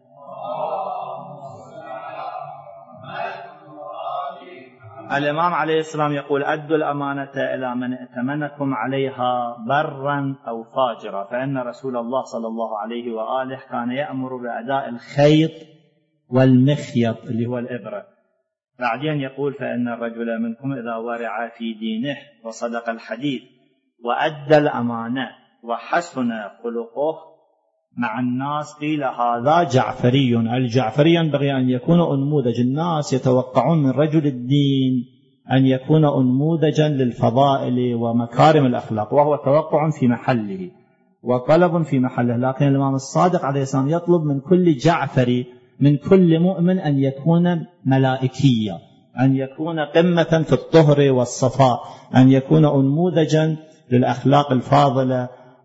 B: الإمام عليه السلام يقول: أدوا الأمانة إلى من ائتمنكم عليها برا أو فاجرا، فإن رسول الله صلى الله عليه وآله كان يأمر بأداء الخيط والمخيط اللي هو الإبرة. بعدين يقول: فإن الرجل منكم إذا ورع في دينه وصدق الحديث وأدى الأمانة وحسن خلقه مع الناس قيل هذا جعفري. الجعفري ينبغي أن يكون أنموذج، الناس يتوقعون من رجل الدين أن يكون أنموذجا للفضائل ومكارم الأخلاق، وهو توقع في محله وطلب في محله. لكن الإمام الصادق عليه السلام يطلب من كل جعفري، من كل مؤمن، أن يكون ملائكيا، أن يكون قمة في الطهر والصفاء، أن يكون أنموذجا للأخلاق الفاضلة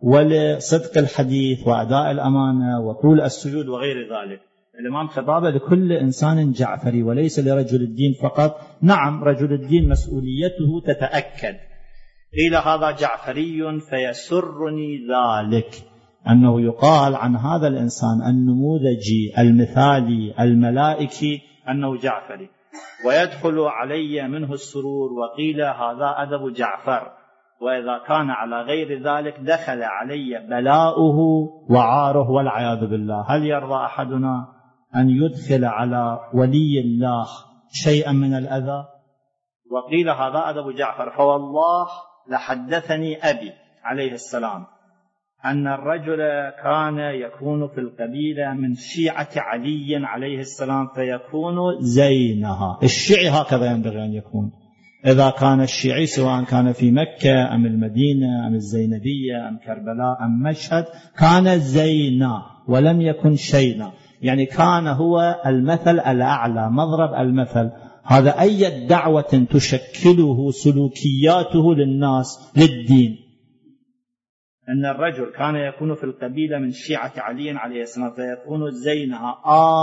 B: ولصدق الحديث وأداء الأمانة وطول السجود وغير ذلك. الإمام خطابه لكل إنسان جعفري وليس لرجل الدين فقط. نعم، رجل الدين مسؤوليته تتأكد. قيل هذا جعفري فيسرني ذلك، أنه يقال عن هذا الإنسان النموذجي المثالي الملائكي أنه جعفري، ويدخل علي منه السرور. وقيل هذا أدب جعفر، وإذا كان على غير ذلك دخل علي بلاؤه وعاره والعياذ بالله. هل يرضى أحدنا أن يدخل على ولي الله شيئا من الأذى؟ وقيل هذا أدب جعفر. فوالله لحدثني أبي عليه السلام أن الرجل كان يكون في القبيلة من شيعة علي عليه السلام فيكون زينها. الشيعي هكذا ينبغي أن يكون، إذا كان الشيعي سواء كان في مكة أم المدينة أم الزينبية أم كربلاء أم مشهد، كان زينا ولم يكن شينا، يعني كان هو المثل الأعلى، مضرب المثل. هذا أي دعوة تشكله سلوكياته للناس للدين، أن الرجل كان يكون في القبيلة من شيعة علي عليه السلام فيكون زينها،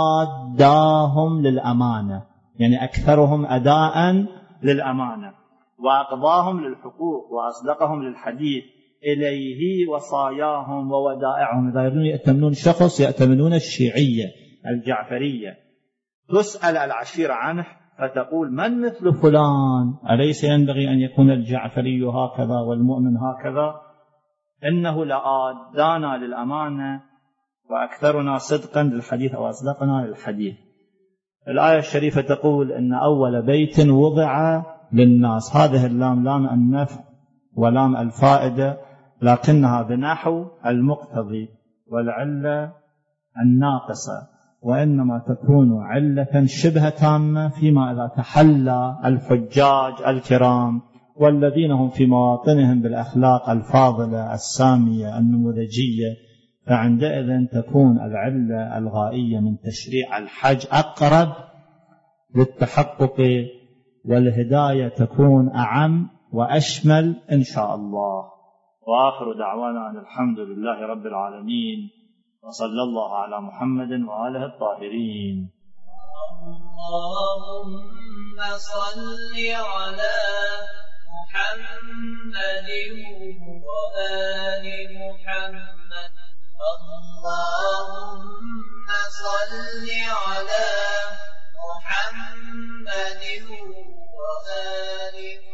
B: آداهم للأمانة، يعني أكثرهم أداء للأمانة، وأقضاهم للحقوق وأصدقهم للحديث، إليه وصاياهم وودائعهم. إذا يريدون يأتمنون شخص يأتمنون الشيعية الجعفرية. تسأل العشيرة عنه فتقول من مثل فلان؟ أليس ينبغي أن يكون الجعفري هكذا والمؤمن هكذا؟ إنه لآدانا للأمانة وأكثرنا صدقا للحديث أو أصدقنا للحديث. الآية الشريفة تقول إن أول بيت وضع للناس. هذه اللام لام النفع ولام الفائدة، لكنها بنحو المقتضي والعلة الناقصة، وإنما تكون علة شبه تامة فيما إذا تحلى الحجاج الكرام والذين هم في مواطنهم بالأخلاق الفاضلة السامية النموذجية، فعندئذ تكون العلة الغائية من تشريع الحج أقرب للتحقق، والهداية تكون أعم وأشمل إن شاء الله.
A: وآخر دعوانا أن الحمد لله رب العالمين، وصلى الله على محمد وآله الطاهرين.
C: اللهم صل على محمد وآل محمد. اللهم صل على محمد وآل محمد.